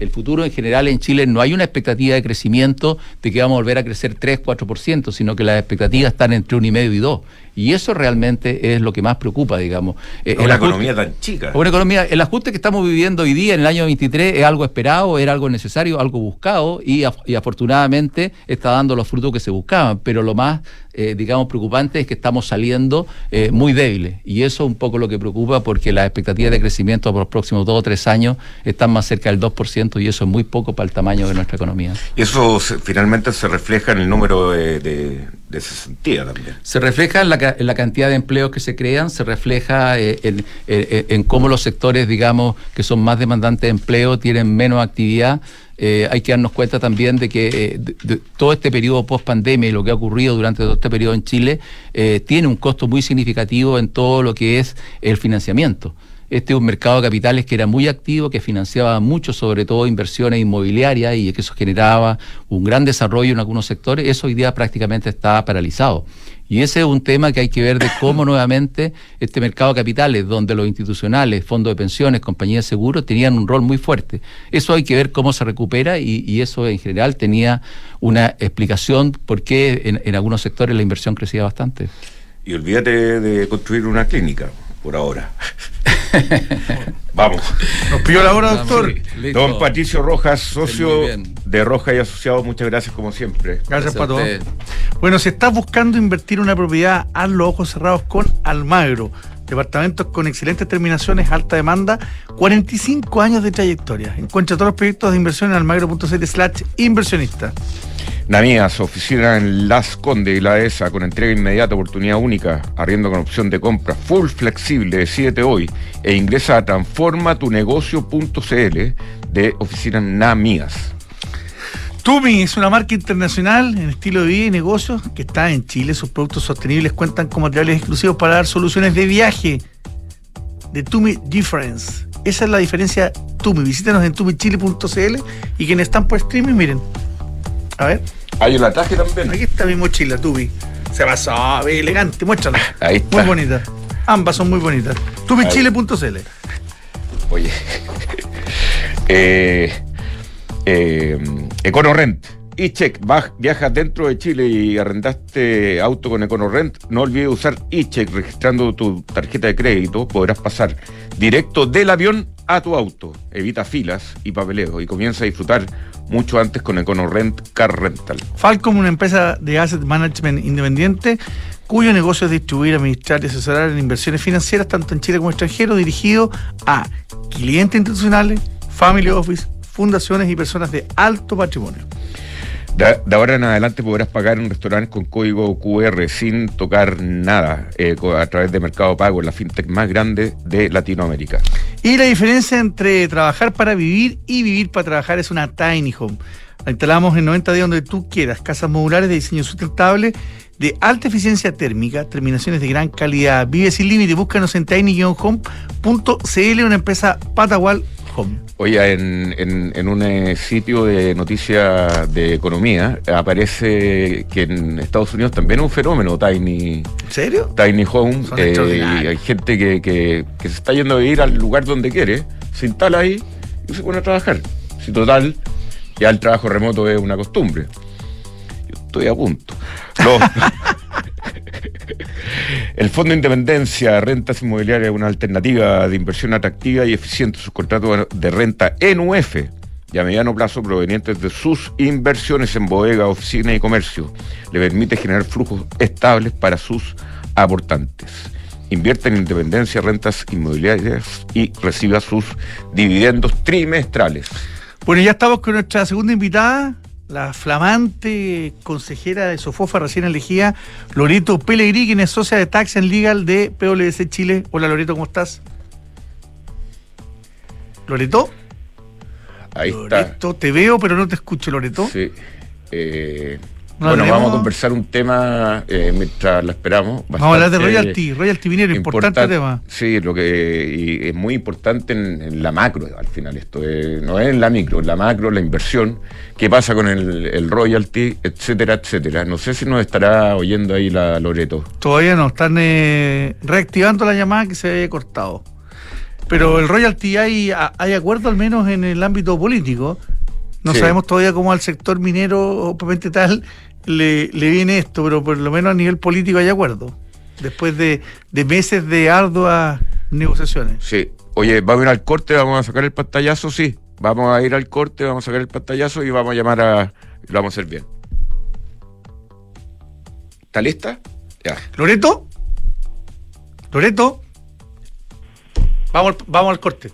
el futuro en general en Chile no hay una expectativa de crecimiento de que vamos a volver a crecer 3-4%, sino que las expectativas están entre 1,5 y 2. Y eso realmente es lo que más preocupa, digamos. Una economía tan chica. Una economía, el ajuste que estamos viviendo hoy día en el año 23 es algo esperado, era algo necesario, algo buscado y afortunadamente está dando los frutos que se buscaban. Pero lo más, digamos, preocupante es que estamos saliendo muy débiles. Y eso es un poco lo que preocupa porque las expectativas de crecimiento por los próximos 2 o 3 años están más cerca del 2% y eso es muy poco para el tamaño de nuestra economía. Y eso finalmente se refleja en el número de cesantía también. Se refleja en la cantidad de empleos que se crean, se refleja en cómo los sectores, digamos, que son más demandantes de empleo tienen menos actividad. Hay que darnos cuenta también de que de todo este periodo post-pandemia y lo que ha ocurrido durante todo este periodo en Chile tiene un costo muy significativo en todo lo que es el financiamiento. Este es un mercado de capitales que era muy activo, que financiaba mucho, sobre todo inversiones inmobiliarias, y que eso generaba un gran desarrollo en algunos sectores. Eso hoy día prácticamente está paralizado. Y ese es un tema que hay que ver de cómo nuevamente este mercado de capitales, donde los institucionales, fondos de pensiones, compañías de seguros, tenían un rol muy fuerte. Eso hay que ver cómo se recupera y eso en general tenía una explicación por qué en algunos sectores la inversión crecía bastante. Y olvídate de construir una clínica, por ahora. Vamos. Nos pidió la hora, doctor. Sí, Don Patricio Rojas, socio de Rojas y Asociados, muchas gracias como siempre. Gracias, Pato. Bueno, si estás buscando invertir en una propiedad, haz los ojos cerrados con Almagro. Departamentos con excelentes terminaciones, alta demanda, 45 años de trayectoria. Encuentra todos los proyectos de inversión en almagro.cl/inversionista. Namías, oficina en Las Condes y la ESA, con entrega inmediata, oportunidad única, arriendo con opción de compra, full flexible, decídete hoy e ingresa a transformatunegocio.cl de oficina Namías. Tumi es una marca internacional en estilo de vida y negocios que está en Chile. Sus productos sostenibles cuentan con materiales exclusivos para dar soluciones de viaje. De Tumi Difference. Esa es la diferencia Tumi. Visítanos en tumichile.cl y quienes están por streaming, miren. A ver. Hay una traje también. Aquí está mi mochila, Tumi. Se pasó, elegante, muéstrala. Ahí está. Muy bonita. Ambas son muy bonitas. tumichile.cl. Oye. EconoRent. eCheck, viajas dentro de Chile y arrendaste auto con EconoRent, no olvides usar eCheck. Registrando tu tarjeta de crédito podrás pasar directo del avión a tu auto. Evita filas y papeleo y comienza a disfrutar mucho antes con EconoRent Car Rental. Falcom, una empresa de asset management independiente cuyo negocio es distribuir, administrar y asesorar en inversiones financieras tanto en Chile como en extranjero, dirigido a clientes institucionales, family office, fundaciones y personas de alto patrimonio. De ahora en adelante podrás pagar en restaurantes con código QR sin tocar nada, a través de Mercado Pago, la fintech más grande de Latinoamérica. Y la diferencia entre trabajar para vivir y vivir para trabajar es una tiny home. La instalamos en 90 días donde tú quieras. Casas modulares de diseño sustentable, de alta eficiencia térmica, terminaciones de gran calidad. Vive sin límite. Búscanos en tiny-home.cl, una empresa Patagual Home. Oye, en un sitio de noticias de economía aparece que en Estados Unidos también es un fenómeno Tiny. ¿En serio? Tiny Home. Son Y extraordinarios. hay gente que se está yendo a vivir al lugar donde quiere, se instala ahí y se pone a trabajar. Si total, ya el trabajo remoto es una costumbre. Yo estoy a punto. El Fondo de Independencia Rentas Inmobiliarias es una alternativa de inversión atractiva y eficiente. Sus contratos de renta en UF y a mediano plazo provenientes de sus inversiones en bodega, oficina y comercio le permite generar flujos estables para sus aportantes. Invierte en Independencia Rentas Inmobiliarias y reciba sus dividendos trimestrales. Bueno, ya estamos con nuestra segunda invitada, la flamante consejera de Sofofa recién elegida, Loreto Pellegrini, quien es socia de Tax and Legal de PwC Chile. Hola Loreto, ¿cómo estás? ¿Loreto? Ahí Loreto, te veo pero no te escucho, Loreto. Sí. No Bueno, tenemos. vamos a conversar un tema mientras la esperamos. Vamos a hablar de royalty minero, importante tema. Sí, y es muy importante en la macro al final esto. No es en la micro, en la macro, la inversión, qué pasa con el royalty, etcétera, etcétera. No sé si nos estará oyendo ahí la Loreto. Todavía no, están reactivando la llamada que se había cortado. Pero el royalty hay acuerdo al menos en el ámbito político. No sabemos todavía cómo al sector minero obviamente tal le viene esto, pero por lo menos a nivel político hay acuerdo. Después de meses de arduas negociaciones. Sí. Oye, vamos a ir al corte, vamos a sacar el pantallazo, sí. Vamos a ir al corte, vamos a sacar el pantallazo y vamos a llamar lo vamos a hacer bien. ¿Está lista? Ya. ¿Loreto? Vamos al corte.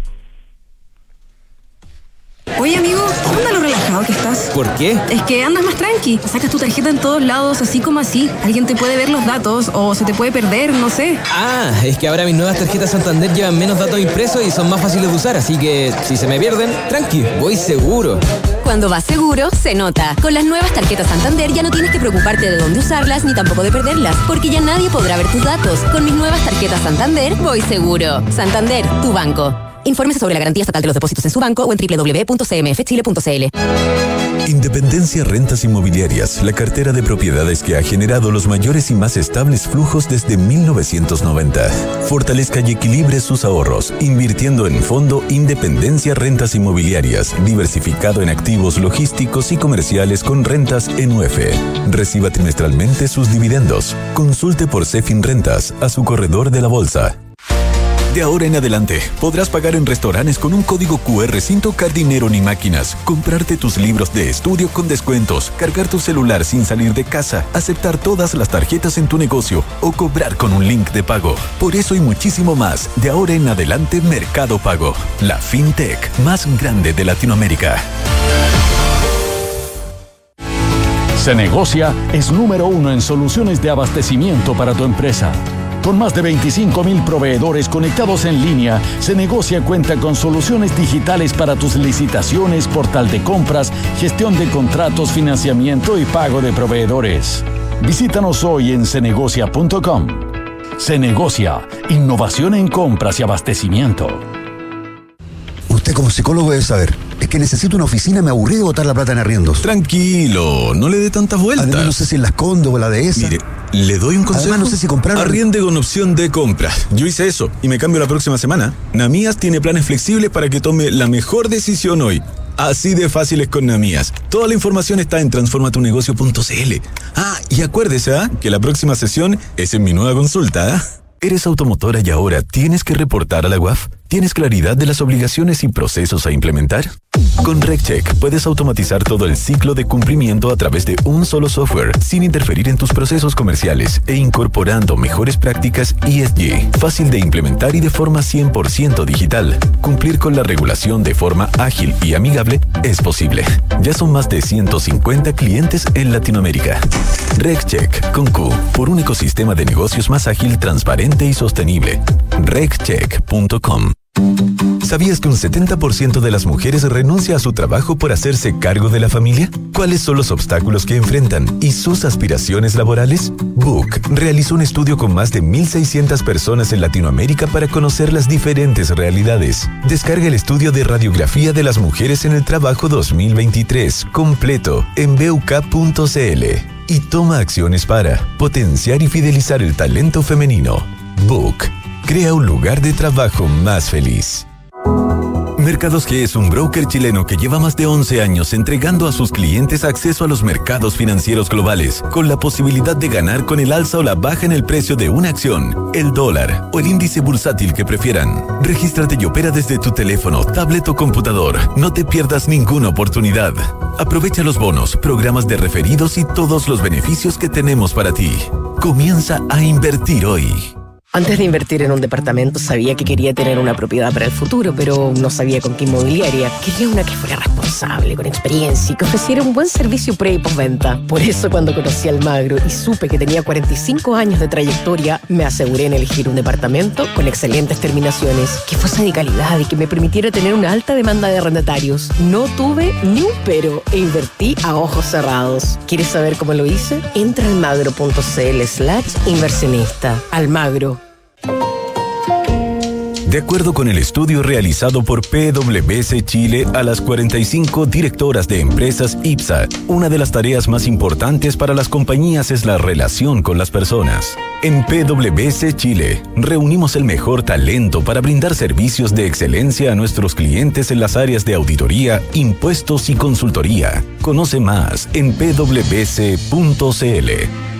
Oye, amigo, ¿qué onda lo relajado que estás? ¿Por qué? Es que andas más tranqui, sacas tu tarjeta en todos lados, así como así. Alguien te puede ver los datos o se te puede perder, no sé. Ah, es que ahora mis nuevas tarjetas Santander llevan menos datos impresos y son más fáciles de usar, así que si se me pierden, tranqui, voy seguro. Cuando vas seguro, se nota. Con las nuevas tarjetas Santander ya no tienes que preocuparte de dónde usarlas ni tampoco de perderlas, porque ya nadie podrá ver tus datos. Con mis nuevas tarjetas Santander, voy seguro. Santander, tu banco. Infórmese sobre la garantía estatal de los depósitos en su banco o en www.cmfchile.cl. Independencia Rentas Inmobiliarias, la cartera de propiedades que ha generado los mayores y más estables flujos desde 1990. Fortalezca y equilibre sus ahorros, invirtiendo en Fondo Independencia Rentas Inmobiliarias, diversificado en activos logísticos y comerciales con rentas en UF. Reciba trimestralmente sus dividendos. Consulte por Cefin Rentas a su corredor de la bolsa. De ahora en adelante, podrás pagar en restaurantes con un código QR sin tocar dinero ni máquinas, comprarte tus libros de estudio con descuentos, cargar tu celular sin salir de casa, aceptar todas las tarjetas en tu negocio o cobrar con un link de pago. Por eso y muchísimo más, de ahora en adelante Mercado Pago, la fintech más grande de Latinoamérica. Cenegocia es número 1 en soluciones de abastecimiento para tu empresa. Con más de 25,000 proveedores conectados en línea, Cenegocia cuenta con soluciones digitales para tus licitaciones, portal de compras, gestión de contratos, financiamiento y pago de proveedores. Visítanos hoy en cenegocia.com. Cenegocia, innovación en compras y abastecimiento. Usted como psicólogo debe saber, es que necesito una oficina, me aburrí de botar la plata en arriendos. Tranquilo, no le dé tantas vueltas. Además no sé si en Las Condes o la dehesa. Mire, le doy un consejo. Además no sé si comprar. Arriende con opción de compra. Yo hice eso y me cambio la próxima semana. Namías tiene planes flexibles para que tome la mejor decisión hoy. Así de fácil es con Namías. Toda la información está en transformatunegocio.cl. Ah, y acuérdese, que la próxima sesión es en mi nueva consulta. ¿Eres automotora y ahora tienes que reportar a la UAF? ¿Tienes claridad de las obligaciones y procesos a implementar? Con RecCheck puedes automatizar todo el ciclo de cumplimiento a través de un solo software, sin interferir en tus procesos comerciales e incorporando mejores prácticas ESG. Fácil de implementar y de forma 100% digital. Cumplir con la regulación de forma ágil y amigable es posible. Ya son más de 150 clientes en Latinoamérica. RecCheck con Q, por un ecosistema de negocios más ágil, transparente y sostenible. RecCheck.com. ¿Sabías que un 70% de las mujeres renuncia a su trabajo por hacerse cargo de la familia? ¿Cuáles son los obstáculos que enfrentan y sus aspiraciones laborales? Book realizó un estudio con más de 1,600 personas en Latinoamérica para conocer las diferentes realidades. Descarga el estudio de radiografía de las mujeres en el trabajo 2023, completo, en BUK.cl. Y toma acciones para potenciar y fidelizar el talento femenino. Book. Crea un lugar de trabajo más feliz. Mercados G es un broker chileno que lleva más de 11 años entregando a sus clientes acceso a los mercados financieros globales, con la posibilidad de ganar con el alza o la baja en el precio de una acción, el dólar o el índice bursátil que prefieran. Regístrate y opera desde tu teléfono, tablet o computador. No te pierdas ninguna oportunidad. Aprovecha los bonos, programas de referidos y todos los beneficios que tenemos para ti. Comienza a invertir hoy. Antes de invertir en un departamento sabía que quería tener una propiedad para el futuro, pero no sabía con qué inmobiliaria. Quería una que fuera responsable, con experiencia y que ofreciera un buen servicio pre y postventa. Por eso cuando conocí a Almagro y supe que tenía 45 años de trayectoria, me aseguré en elegir un departamento con excelentes terminaciones, que fuese de calidad y que me permitiera tener una alta demanda de arrendatarios. No tuve ni un pero e invertí a ojos cerrados. ¿Quieres saber cómo lo hice? Entra a almagro.cl/inversionista. Almagro. De acuerdo con el estudio realizado por PwC Chile a las 45 directoras de empresas IPSA, una de las tareas más importantes para las compañías es la relación con las personas. En PwC Chile, reunimos el mejor talento para brindar servicios de excelencia a nuestros clientes en las áreas de auditoría, impuestos y consultoría. Conoce más en pwc.cl.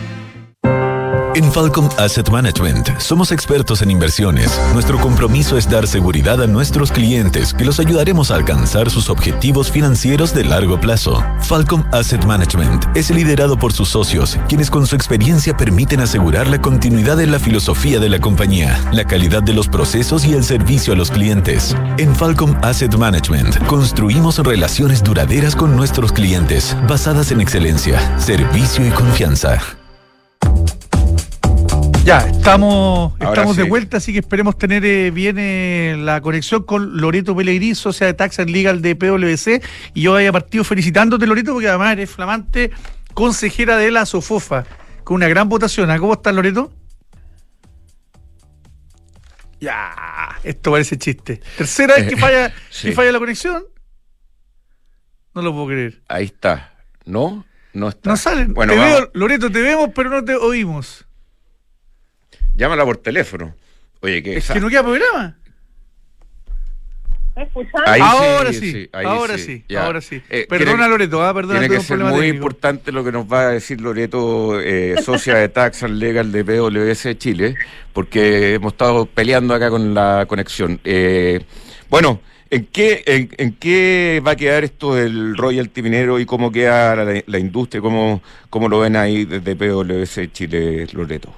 En Falcom Asset Management somos expertos en inversiones. Nuestro compromiso es dar seguridad a nuestros clientes, que los ayudaremos a alcanzar sus objetivos financieros de largo plazo. Falcom Asset Management es liderado por sus socios, quienes con su experiencia permiten asegurar la continuidad en la filosofía de la compañía, la calidad de los procesos y el servicio a los clientes. En Falcom Asset Management construimos relaciones duraderas con nuestros clientes, basadas en excelencia, servicio y confianza. Ya, estamos sí. de vuelta, así que esperemos tener bien la conexión con Loreto Pellegrini, socia de Tax and Legal de PwC. Y yo había partido felicitándote, Loreto, porque además eres flamante consejera de la SOFOFA, con una gran votación. ¿Cómo estás, Loreto? Ya, esto parece chiste. Tercera vez que falla, Sí. que falla la conexión. No lo puedo creer. Ahí está. ¿No? No está. No sale. Bueno, te vamos. veo, Loreto, te vemos, pero no te oímos. Llámala por teléfono. Oye, ¿qué? Es que no queda programa. Ahí Ahora sí, sí, ahí ahora sí, sí, ya. ahora sí. tiene- Perdona, Loreto, perdona. Tiene tuve que un ser problema muy técnico. importante lo que nos va a decir Loreto, socia de Tax and Legal de PwC Chile, porque hemos estado peleando acá con la conexión. Bueno, ¿en qué va a quedar esto del royalty minero y cómo queda la industria? ¿Cómo lo ven ahí desde PwC Chile, Loreto?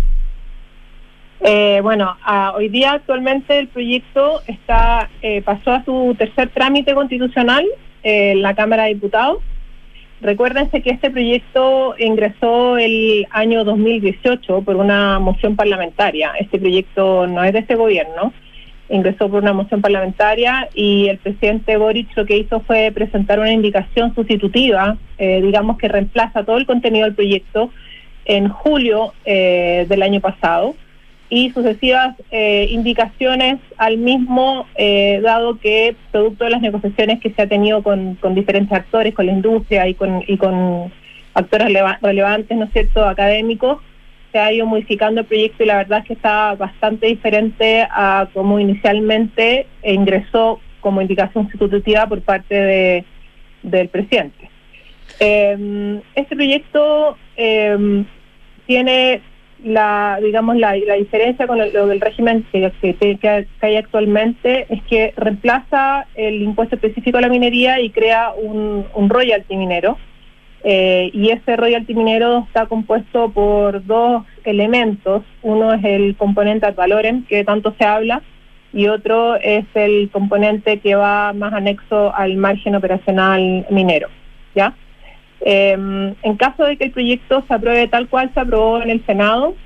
Hoy día actualmente el proyecto pasó a su tercer trámite constitucional en la Cámara de Diputados. Recuérdense que este proyecto ingresó el año 2018 por una moción parlamentaria. Este proyecto no es de este gobierno, ingresó por una moción parlamentaria y el presidente Boric lo que hizo fue presentar una indicación sustitutiva, digamos que reemplaza todo el contenido del proyecto en julio del año pasado, y sucesivas indicaciones al mismo, dado que producto de las negociaciones que se ha tenido con diferentes actores, con la industria y con actores relevantes, ¿no es cierto?, académicos, se ha ido modificando el proyecto y la verdad es que está bastante diferente a como inicialmente ingresó como indicación sustitutiva por parte del presidente. Este proyecto tiene la diferencia con lo del régimen que hay actualmente es que reemplaza el impuesto específico a la minería y crea un royalty minero, y ese royalty minero está compuesto por dos elementos. Uno es el componente ad valorem, que tanto se habla, y otro es el componente que va más anexo al margen operacional minero, ¿ya? En caso de que el proyecto se apruebe tal cual se aprobó en el Senado,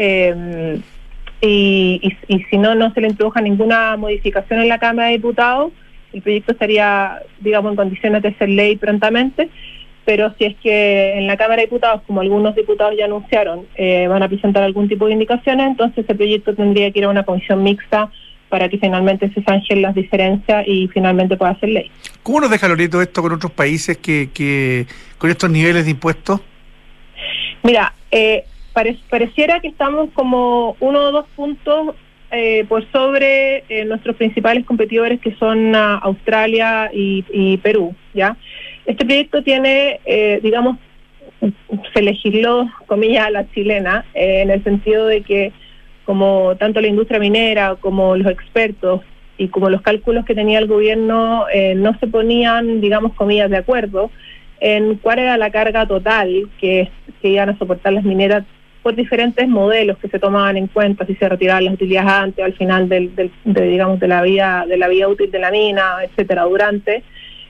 y si no se le introduja ninguna modificación en la Cámara de Diputados, el proyecto estaría, digamos, en condiciones de ser ley prontamente. Pero si es que en la Cámara de Diputados, como algunos diputados ya anunciaron, van a presentar algún tipo de indicaciones, entonces ese proyecto tendría que ir a una comisión mixta para que finalmente se zanjen las diferencias y finalmente pueda ser ley. ¿Cómo nos deja, Loreto, esto con otros países que con estos niveles de impuestos? Mira, pareciera que estamos como 1 o 2 puntos por sobre nuestros principales competidores, que son Australia y Perú, ¿ya? Este proyecto tiene, digamos, se legisló, comillas, a la chilena, en el sentido de que como tanto la industria minera como los expertos y como los cálculos que tenía el gobierno no se ponían, digamos, comillas, de acuerdo en cuál era la carga total que iban a soportar las mineras por diferentes modelos que se tomaban en cuenta, si se retiraban las utilidades antes o al final de la vida útil de la mina, etcétera, durante.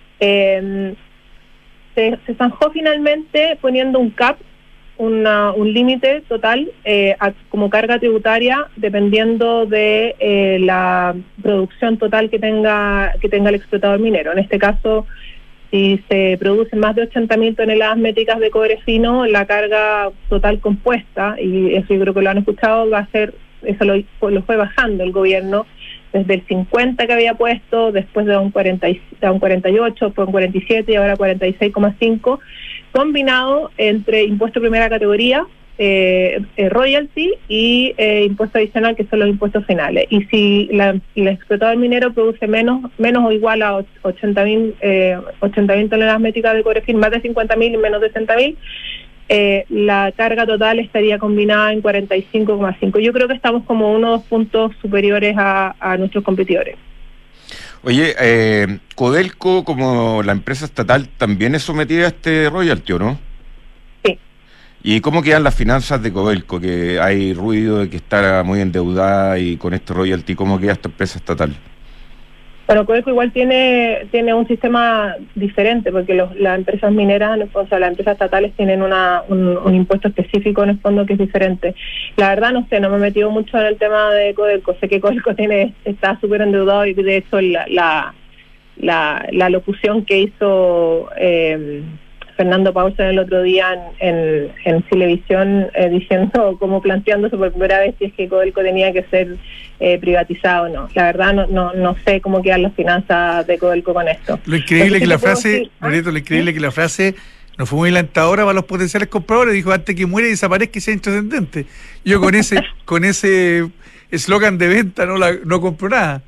Se zanjó finalmente poniendo un cap, un límite total como carga tributaria, dependiendo de la producción total que tenga el explotador minero. En este caso, si se producen más de 80.000 toneladas métricas de cobre fino, la carga total compuesta, y eso yo creo que lo han escuchado, va a ser, eso lo fue bajando el gobierno desde el 50 que había puesto, después de un 48, fue un 47 y ahora 46,5, combinado entre impuesto de primera categoría, royalty y impuesto adicional, que son los impuestos finales. Y si el explotador minero produce menos o igual a 80.000 toneladas métricas de cobre fino, más de 50.000 y menos de 60.000, la carga total estaría combinada en 45,5. Yo creo que estamos como 1 o 2 puntos superiores a nuestros competidores. Oye, Codelco, como la empresa estatal, también es sometida a este royalty, ¿o no? Sí. ¿Y cómo quedan las finanzas de Codelco? Que hay ruido de que está muy endeudada, y con este royalty, ¿cómo queda esta empresa estatal? Bueno, Codelco igual tiene un sistema diferente, porque las empresas mineras, o sea, las empresas estatales tienen un impuesto específico en el fondo que es diferente. La verdad no sé, no me he metido mucho en el tema de Codelco. Sé que Codelco está súper endeudado, y de hecho la locución que hizo Fernando Paulsen el otro día en Televisión, diciendo, como planteándose por primera vez si es que Codelco tenía que ser privatizado o no. La verdad no sé cómo quedan las finanzas de Codelco con esto. Lo increíble que la frase, Loreto, lo increíble que la frase no fue muy alentadora para los potenciales compradores. Dijo, antes que muera y desaparezca y sea intrascendente. Yo con ese eslogan de venta no compro nada.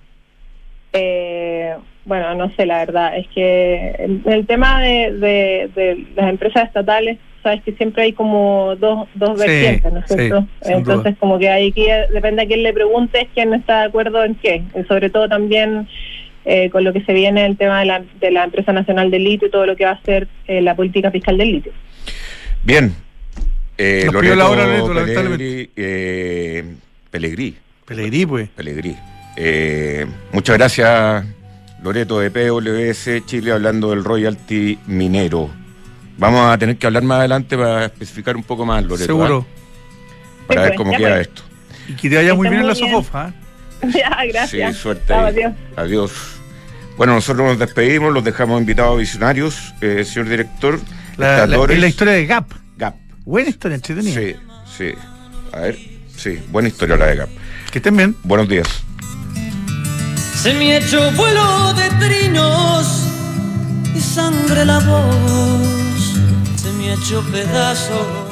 Bueno, no sé, la verdad, es que el tema de las empresas estatales, sabes que siempre hay como dos vertientes, ¿no es cierto? Sí, entonces como que ahí depende a quién le preguntes quién no está de acuerdo en qué, y sobre todo también con lo que se viene el tema de la Empresa Nacional del Litio y todo lo que va a ser la política fiscal del litio. Bien. Loreto, Pellegrí, pues. Muchas gracias, Loreto, de PwC Chile, hablando del royalty minero. Vamos a tener que hablar más adelante para especificar un poco más, Loreto. Seguro. Para ver cómo queda esto. Y que te vaya muy bien en la SOFOFA. Ya, gracias. Sí, suerte. Adiós. Bueno, nosotros nos despedimos, los dejamos invitados visionarios, señor director. La historia de Gap. Gap. Buena historia, entretenida. Sí. A ver, sí, buena historia la de Gap. Que estén bien. Buenos días. Se me echó vuelo de trinos y sangre la voz, se me echó pedazos.